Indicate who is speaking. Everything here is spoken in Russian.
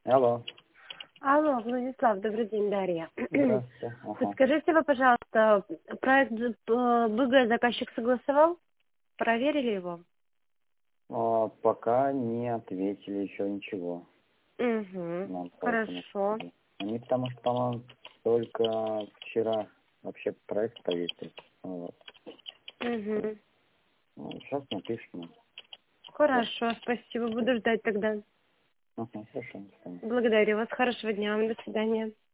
Speaker 1: Алло.
Speaker 2: Алло, Владислав, добрый день, Дарья.
Speaker 1: Здравствуйте. Ага.
Speaker 2: Подскажите вы, пожалуйста, проект БГ заказчик согласовал? Проверили его?
Speaker 1: Пока не ответили еще ничего.
Speaker 2: Угу,
Speaker 1: Нам по этому
Speaker 2: хорошо.
Speaker 1: поводу. Они потому что, по-моему, только вчера вообще проект повесили. Вот.
Speaker 2: Угу.
Speaker 1: Сейчас напишем.
Speaker 2: Хорошо, спасибо, буду ждать тогда.
Speaker 1: Ага, хорошо. До свидания.
Speaker 2: Благодарю вас, хорошего дня вам, до свидания.